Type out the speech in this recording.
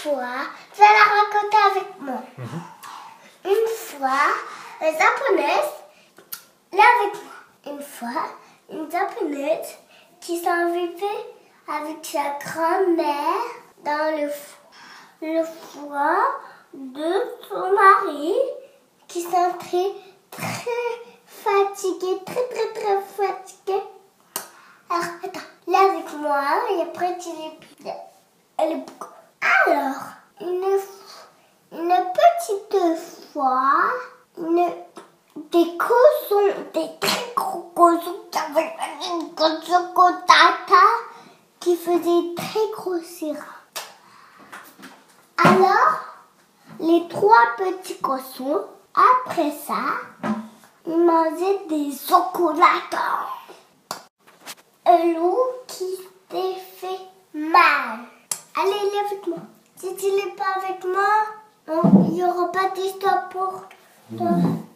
fois, je vais la raconter avec moi. Une fois, les japonaises, là avec moi. Une fois, une japonaise qui s'en vivait avec sa grand-mère dans le foie de son mari qui s'entrait très fatigué, très fatigué. Alors, attends, là avec moi, et après tu les... Alors, une petite fois, des cochons, des très gros cochons qui avaient une grosse tata qui faisaient très grossir. Alors, les 3 petits cochons, après ça, ils mangeaient des chocolatons. Un loup qui s'est fait mal. Allez, il est avec moi. Si tu n'es pas avec moi, il n'y aura pas d'histoire pour toi.